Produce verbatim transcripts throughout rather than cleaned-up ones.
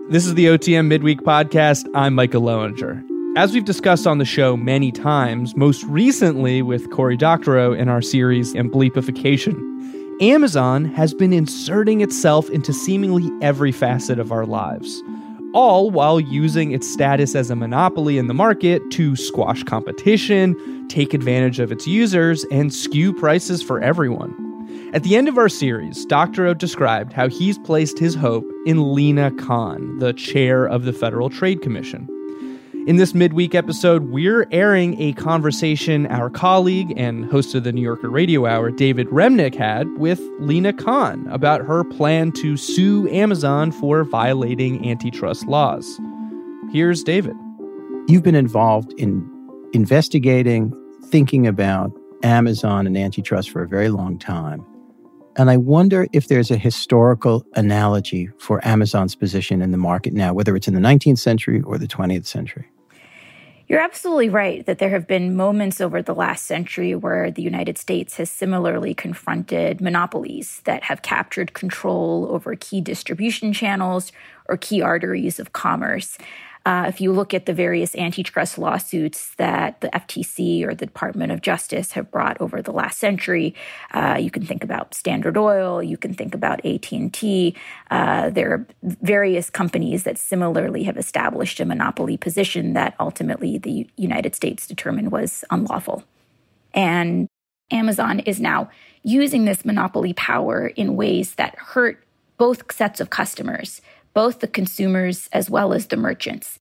This is the O T M Midweek Podcast. I'm Micah Loewinger. As we've discussed on the show many times, most recently with Cory Doctorow in our series Bleepification, Amazon has been inserting itself into seemingly every facet of our lives, all while using its status as a monopoly in the market to squash competition, take advantage of its users, and skew prices for everyone. At the end of our series, Doctorow described how he's placed his hope in Lina Khan, the chair of the Federal Trade Commission. In this midweek episode, we're airing a conversation our colleague and host of the New Yorker Radio Hour, David Remnick, had with Lina Khan about her plan to sue Amazon for violating antitrust laws. Here's David. You've been involved in investigating, thinking about Amazon and antitrust for a very long time. And I wonder if there's a historical analogy for Amazon's position in the market now, whether it's in the nineteenth century or the twentieth century. You're absolutely right that there have been moments over the last century where the United States has similarly confronted monopolies that have captured control over key distribution channels or key arteries of commerce. Uh, if you look at the various antitrust lawsuits that the F T C or the Department of Justice have brought over the last century, uh, you can think about Standard Oil, you can think about A T and T. Uh, there are various companies that similarly have established a monopoly position that ultimately the United States determined was unlawful. And Amazon is now using this monopoly power in ways that hurt both sets of customers, both the consumers as well as the merchants.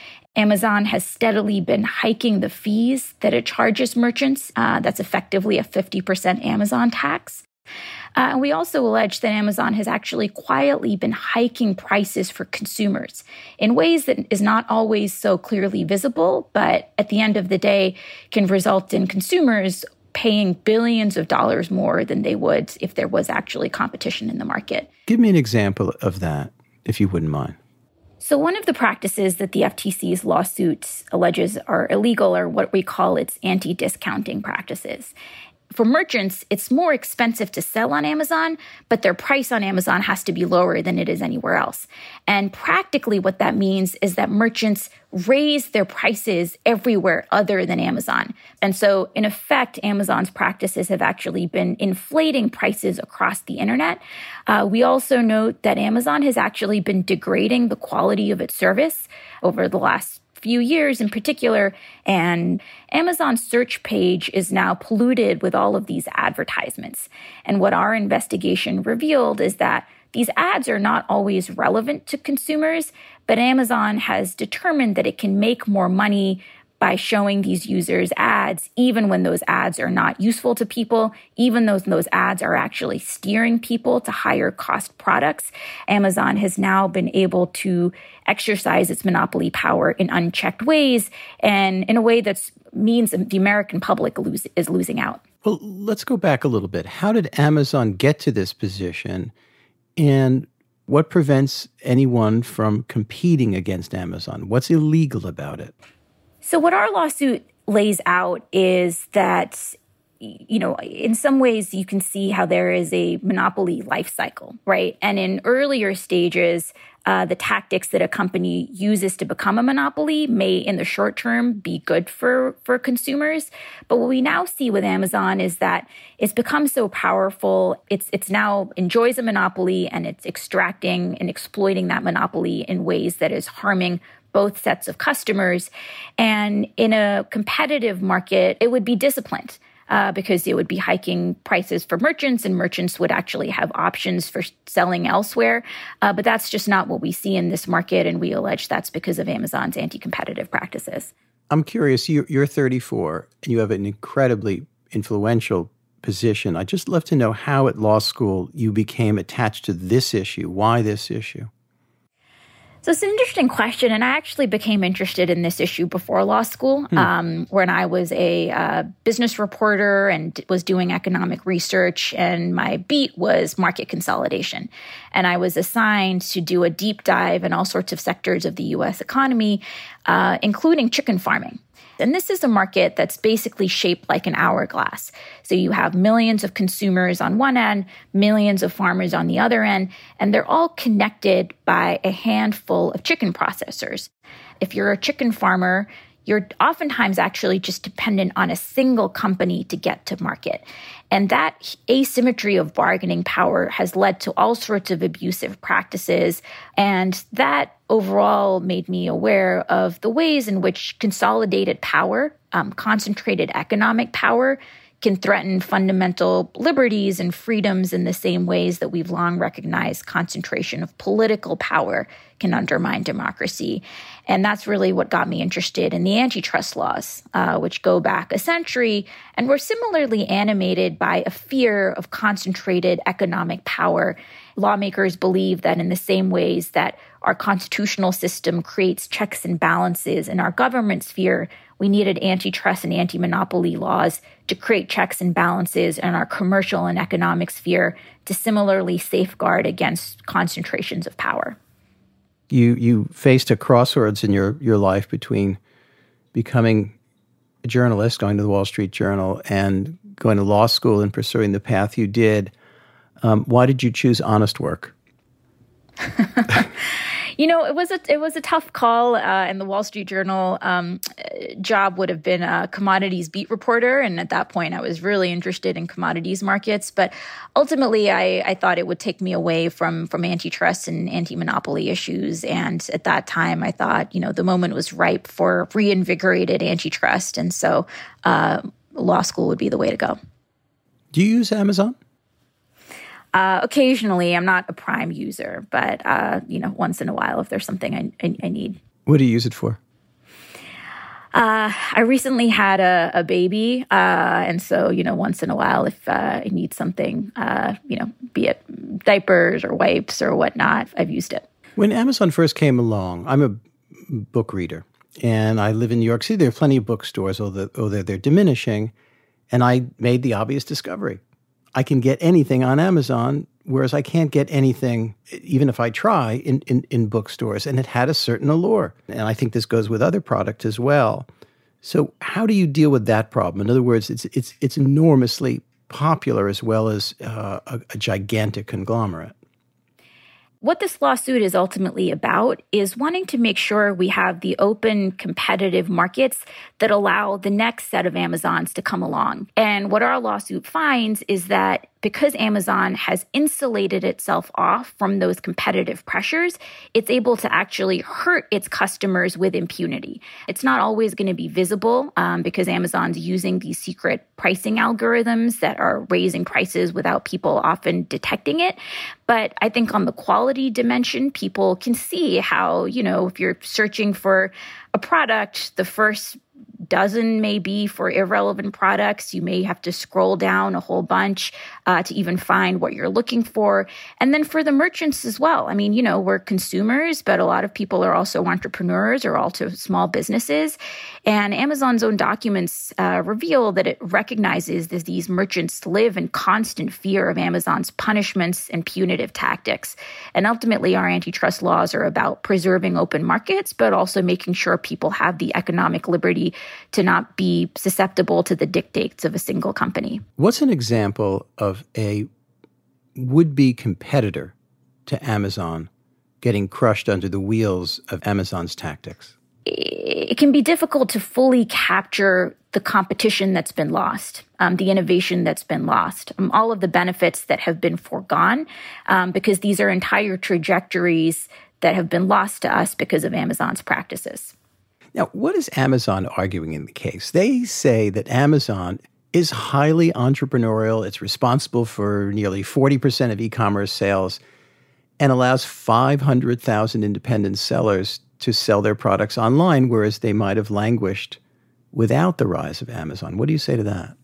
Amazon has steadily been hiking the fees that it charges merchants. Uh, that's effectively a fifty percent Amazon tax. Uh, and we also allege that Amazon has actually quietly been hiking prices for consumers in ways that is not always so clearly visible, but at the end of the day can result in consumers paying billions of dollars more than they would if there was actually competition in the market. Give me an example of that, if you wouldn't mind. So one of the practices that the F T C's lawsuit alleges are illegal are what we call its anti-discounting practices. For merchants, it's more expensive to sell on Amazon, but their price on Amazon has to be lower than it is anywhere else. And practically what that means is that merchants raise their prices everywhere other than Amazon. And so, in effect, Amazon's practices have actually been inflating prices across the internet. Uh, we also note that Amazon has actually been degrading the quality of its service over the last few years in particular, and Amazon's search page is now polluted with all of these advertisements. And what our investigation revealed is that these ads are not always relevant to consumers, but Amazon has determined that it can make more money by showing these users ads, even when those ads are not useful to people, even though those ads are actually steering people to higher cost products. Amazon has now been able to exercise its monopoly power in unchecked ways and in a way that means the American public lose, is losing out. Well, let's go back a little bit. How did Amazon get to this position, and what prevents anyone from competing against Amazon? What's illegal about it? So what our lawsuit lays out is that, you know, in some ways you can see how there is a monopoly life cycle, right? And in earlier stages, uh, the tactics that a company uses to become a monopoly may, in the short term, be good for, for consumers. But what we now see with Amazon is that it's become so powerful. It's it's now enjoys a monopoly, and it's extracting and exploiting that monopoly in ways that is harming both sets of customers. And in a competitive market, it would be disciplined uh, because it would be hiking prices for merchants, and merchants would actually have options for selling elsewhere. Uh, but that's just not what we see in this market, and we allege that's because of Amazon's anti-competitive practices. I'm curious, you're thirty-four, and you have an incredibly influential position. I'd just love to know how at law school you became attached to this issue. Why this issue? So it's an interesting question, and I actually became interested in this issue before law school, hmm. um, when I was a uh, business reporter and was doing economic research, and my beat was market consolidation. And I was assigned to do a deep dive in all sorts of sectors of the U S economy, uh, including chicken farming. And this is a market that's basically shaped like an hourglass. So you have millions of consumers on one end, millions of farmers on the other end, and they're all connected by a handful of chicken processors. If you're a chicken farmer, you're oftentimes actually just dependent on a single company to get to market. And that asymmetry of bargaining power has led to all sorts of abusive practices. And that overall made me aware of the ways in which consolidated power, um, concentrated economic power, can threaten fundamental liberties and freedoms in the same ways that we've long recognized concentration of political power can undermine democracy. And that's really what got me interested in the antitrust laws, uh, which go back a century and were similarly animated by a fear of concentrated economic power. Lawmakers believe that in the same ways that our constitutional system creates checks and balances in our government sphere, we needed antitrust and anti-monopoly laws to create checks and balances in our commercial and economic sphere to similarly safeguard against concentrations of power. You you faced a crossroads in your, your life between becoming a journalist, going to the Wall Street Journal, and going to law school and pursuing the path you did. Um, why did you choose honest work? You know, it was a it was a tough call. Uh, in the Wall Street Journal, um, job would have been a commodities beat reporter, and at that point, I was really interested in commodities markets. But ultimately, I, I thought it would take me away from from antitrust and anti-monopoly issues. And at that time, I thought, you know, the moment was ripe for reinvigorated antitrust, and so uh, law school would be the way to go. Do you use Amazon? Uh, occasionally, I'm not a Prime user, but, uh, you know, once in a while, if there's something I, I, I need. What do you use it for? Uh, I recently had a, a baby, uh, and so, you know, once in a while, if uh, I need something, uh, you know, be it diapers or wipes or whatnot, I've used it. When Amazon first came along, I'm a book reader, and I live in New York City. There are plenty of bookstores, although, although they're diminishing, and I made the obvious discovery. I can get anything on Amazon, whereas I can't get anything, even if I try, in, in, in bookstores. And it had a certain allure. And I think this goes with other products as well. So how do you deal with that problem? In other words, it's it's it's enormously popular as well as uh, a, a gigantic conglomerate. What this lawsuit is ultimately about is wanting to make sure we have the open, competitive markets that allow the next set of Amazons to come along. And what our lawsuit finds is that because Amazon has insulated itself off from those competitive pressures, it's able to actually hurt its customers with impunity. It's not always going to be visible um, because Amazon's using these secret pricing algorithms that are raising prices without people often detecting it. But I think on the quality dimension, people can see how, you know, if you're searching for a product, the first dozen may be for irrelevant products. You may have to scroll down a whole bunch uh, to even find what you're looking for. And then for the merchants as well. I mean, you know, we're consumers, but a lot of people are also entrepreneurs or also small businesses. And Amazon's own documents uh, reveal that it recognizes that these merchants live in constant fear of Amazon's punishments and punitive tactics. And ultimately, our antitrust laws are about preserving open markets, but also making sure people have the economic liberty to not be susceptible to the dictates of a single company. What's an example of a would-be competitor to Amazon getting crushed under the wheels of Amazon's tactics? It can be difficult to fully capture the competition that's been lost, um, the innovation that's been lost, um, all of the benefits that have been foregone, um, because these are entire trajectories that have been lost to us because of Amazon's practices. Now, what is Amazon arguing in the case? They say that Amazon is highly entrepreneurial. It's responsible for nearly forty percent of e-commerce sales and allows five hundred thousand independent sellers to sell their products online, whereas they might have languished without the rise of Amazon. What do you say to that?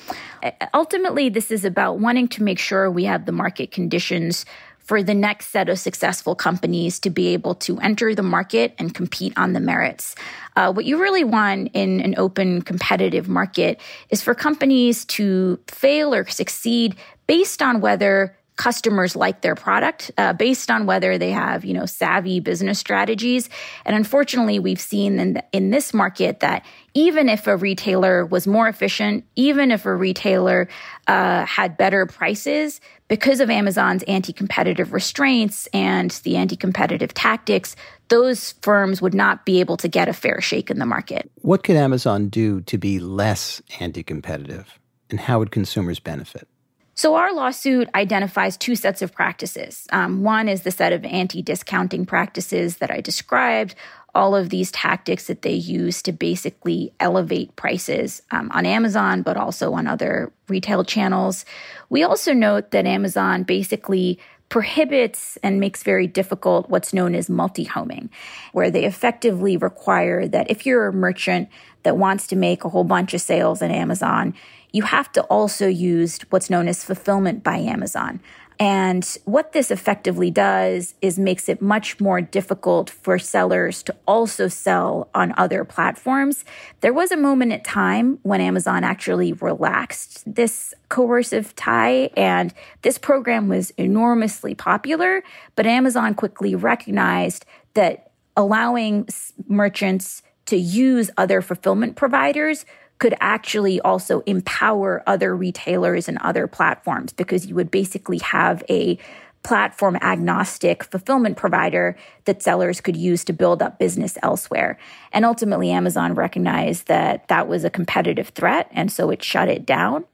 Ultimately, this is about wanting to make sure we have the market conditions for the next set of successful companies to be able to enter the market and compete on the merits. Uh, what you really want in an open, competitive market is for companies to fail or succeed based on whether customers like their product uh, based on whether they have, you know, savvy business strategies. And unfortunately, we've seen in, the, in this market that even if a retailer was more efficient, even if a retailer uh, had better prices, because of Amazon's anti-competitive restraints and the anti-competitive tactics, those firms would not be able to get a fair shake in the market. What could Amazon do to be less anti-competitive, and how would consumers benefit? So our lawsuit identifies two sets of practices. Um, one is the set of anti-discounting practices that I described, all of these tactics that they use to basically elevate prices um, on Amazon, but also on other retail channels. We also note that Amazon basically prohibits and makes very difficult what's known as multi-homing, where they effectively require that if you're a merchant that wants to make a whole bunch of sales on Amazon, you have to also use what's known as fulfillment by Amazon. And what this effectively does is makes it much more difficult for sellers to also sell on other platforms. There was a moment in time when Amazon actually relaxed this coercive tie, and this program was enormously popular, but Amazon quickly recognized that allowing merchants to use other fulfillment providers could actually also empower other retailers and other platforms, because you would basically have a platform agnostic fulfillment provider that sellers could use to build up business elsewhere. And ultimately, Amazon recognized that that was a competitive threat, and so it shut it down.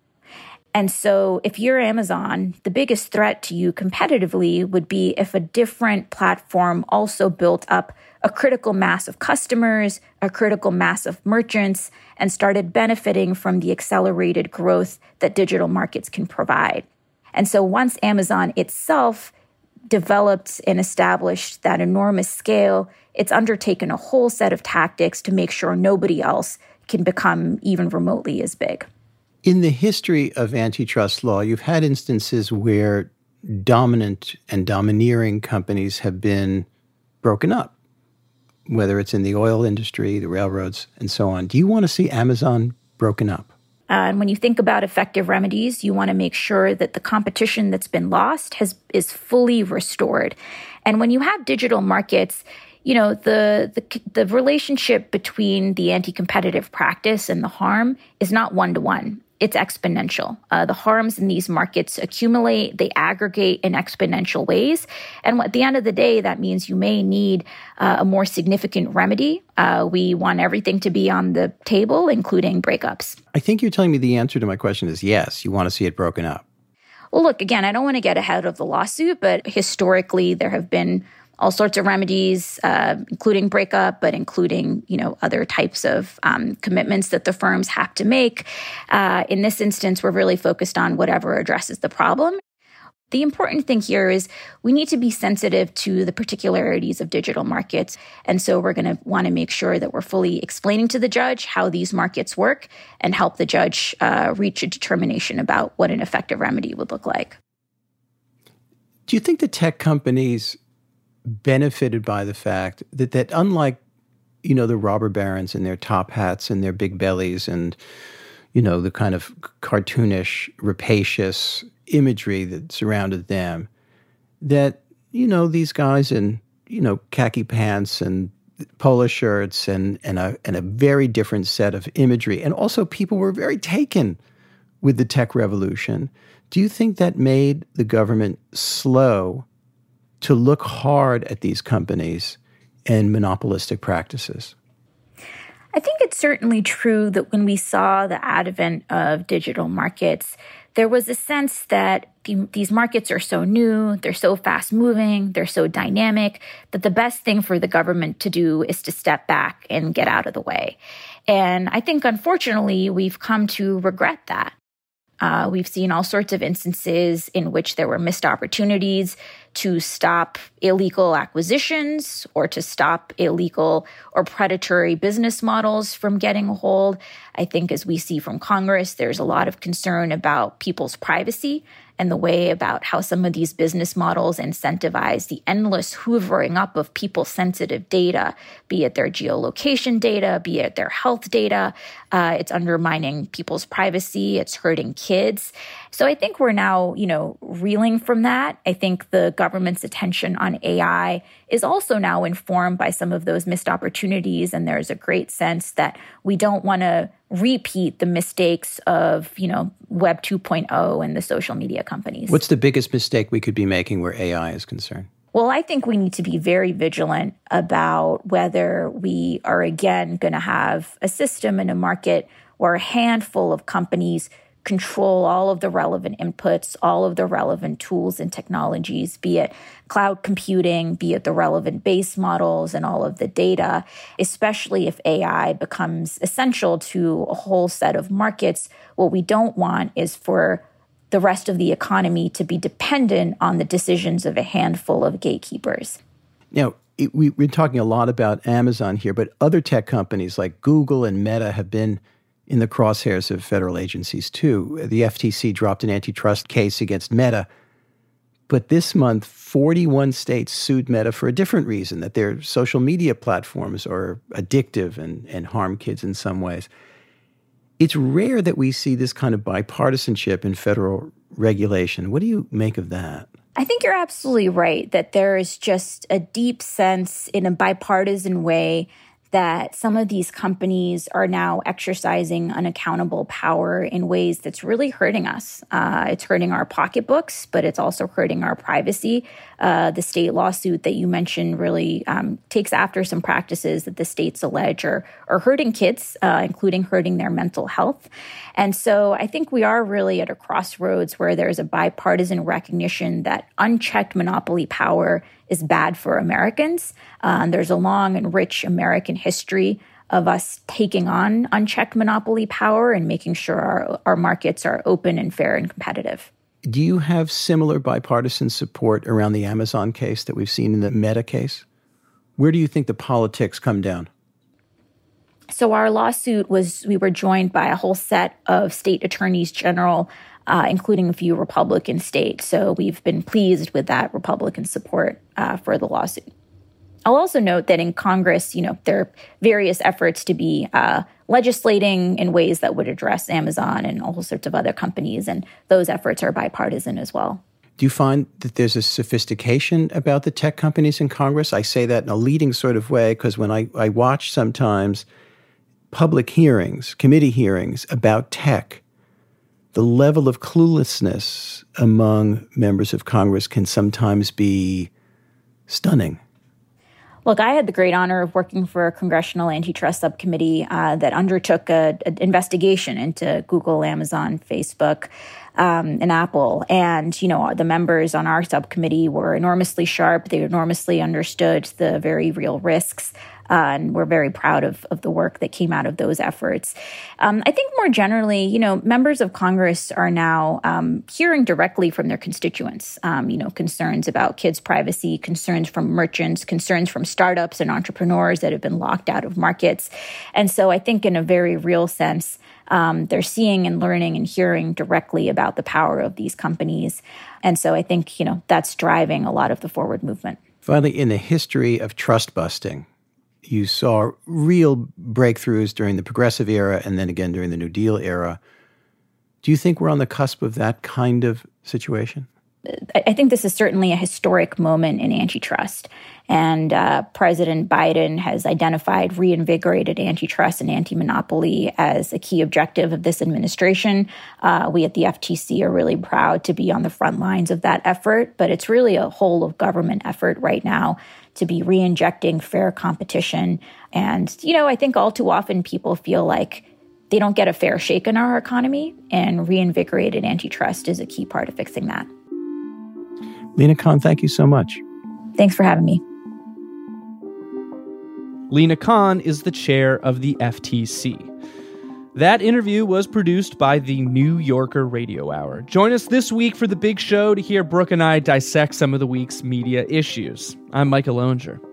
And so if you're Amazon, the biggest threat to you competitively would be if a different platform also built up a critical mass of customers, a critical mass of merchants, and started benefiting from the accelerated growth that digital markets can provide. And so once Amazon itself developed and established that enormous scale, it's undertaken a whole set of tactics to make sure nobody else can become even remotely as big. In the history of antitrust law, you've had instances where dominant and domineering companies have been broken up, whether it's in the oil industry, the railroads, and so on. Do you want to see Amazon broken up? Uh, and when you think about effective remedies, you want to make sure that the competition that's been lost has is fully restored. And when you have digital markets, you know, the, the the relationship between the anti-competitive practice and the harm is not one-to-one. It's exponential. Uh, the harms in these markets accumulate, they aggregate in exponential ways. And at the end of the day, that means you may need uh, a more significant remedy. Uh, we want everything to be on the table, including breakups. I think you're telling me the answer to my question is yes, you want to see it broken up. Well, look, again, I don't want to get ahead of the lawsuit, but historically there have been all sorts of remedies, uh, including breakup, but including, you know, other types of um, commitments that the firms have to make. Uh, in this instance, we're really focused on whatever addresses the problem. The important thing here is we need to be sensitive to the particularities of digital markets. And so we're going to want to make sure that we're fully explaining to the judge how these markets work and help the judge uh, reach a determination about what an effective remedy would look like. Do you think the tech companies benefited by the fact that, that unlike, you know, the robber barons in their top hats and their big bellies and, you know, the kind of cartoonish, rapacious imagery that surrounded them, that, you know, these guys in, you know, khaki pants and polo shirts and, and, a, and a very different set of imagery. And also people were very taken with the tech revolution. Do you think that made the government slow to look hard at these companies and monopolistic practices? I think it's certainly true that when we saw the advent of digital markets, there was a sense that the, these markets are so new, they're so fast-moving, they're so dynamic, that the best thing for the government to do is to step back and get out of the way. And I think, unfortunately, we've come to regret that. Uh, we've seen all sorts of instances in which there were missed opportunities to stop illegal acquisitions or to stop illegal or predatory business models from getting a hold. I think as we see from Congress, there's a lot of concern about people's privacy and the way about how some of these business models incentivize the endless hoovering up of people's sensitive data, be it their geolocation data, be it their health data. Uh, it's undermining people's privacy. It's hurting kids. So I think we're now, you know, reeling from that. I think the government's attention on A I is also now informed by some of those missed opportunities. And there's a great sense that we don't want to repeat the mistakes of, you know, Web two point oh and the social media companies. What's the biggest mistake we could be making where A I is concerned? Well, I think we need to be very vigilant about whether we are again going to have a system and a market where a handful of companies control all of the relevant inputs, all of the relevant tools and technologies, be it cloud computing, be it the relevant base models and all of the data, especially if A I becomes essential to a whole set of markets. What we don't want is for the rest of the economy to be dependent on the decisions of a handful of gatekeepers. Now, it, we, we're talking a lot about Amazon here, but other tech companies like Google and Meta have been in the crosshairs of federal agencies too. The F T C dropped an antitrust case against Meta. But this month, forty-one states sued Meta for a different reason, that their social media platforms are addictive and, and harm kids in some ways. It's rare that we see this kind of bipartisanship in federal regulation. What do you make of that? I think you're absolutely right that there is just a deep sense in a bipartisan way that some of these companies are now exercising unaccountable power in ways that's really hurting us. Uh, it's hurting our pocketbooks, but it's also hurting our privacy. Uh, the state lawsuit that you mentioned really um, takes after some practices that the states allege are, are hurting kids, uh, including hurting their mental health. And so I think we are really at a crossroads where there's a bipartisan recognition that unchecked monopoly power is bad for Americans. Uh, and there's a long and rich American history of us taking on unchecked monopoly power and making sure our, our markets are open and fair and competitive. Do you have similar bipartisan support around the Amazon case that we've seen in the Meta case? Where do you think the politics come down? So our lawsuit was, we were joined by a whole set of state attorneys general, uh, including a few Republican states. So we've been pleased with that Republican support uh, for the lawsuit. I'll also note that in Congress, you know, there are various efforts to be uh, legislating in ways that would address Amazon and all sorts of other companies, and those efforts are bipartisan as well. Do you find that there's a sophistication about the tech companies in Congress? I say that in a leading sort of way because when I, I watch sometimes public hearings, committee hearings about tech, the level of cluelessness among members of Congress can sometimes be stunning. Look, I had the great honor of working for a congressional antitrust subcommittee uh, that undertook an investigation into Google, Amazon, Facebook, um, and Apple. And, you know, the members on our subcommittee were enormously sharp. They enormously understood the very real risks. Uh, and we're very proud of, of the work that came out of those efforts. Um, I think more generally, you know, members of Congress are now um, hearing directly from their constituents, um, you know, concerns about kids' privacy, concerns from merchants, concerns from startups and entrepreneurs that have been locked out of markets. And so I think in a very real sense, um, they're seeing and learning and hearing directly about the power of these companies. And so I think, you know, that's driving a lot of the forward movement. Finally, in the history of trust busting, you saw real breakthroughs during the Progressive era and then again during the New Deal era. Do you think we're on the cusp of that kind of situation? I think this is certainly a historic moment in antitrust. And uh, President Biden has identified reinvigorated antitrust and anti-monopoly as a key objective of this administration. Uh, we at the F T C are really proud to be on the front lines of that effort, but it's really a whole of government effort right now to be re-injecting fair competition. And, you know, I think all too often people feel like they don't get a fair shake in our economy, and reinvigorated antitrust is a key part of fixing that. Lina Khan, thank you so much. Thanks for having me. Lina Khan is the chair of the F T C. That interview was produced by the New Yorker Radio Hour. Join us this week for the big show to hear Brooke and I dissect some of the week's media issues. I'm Micah Loewinger.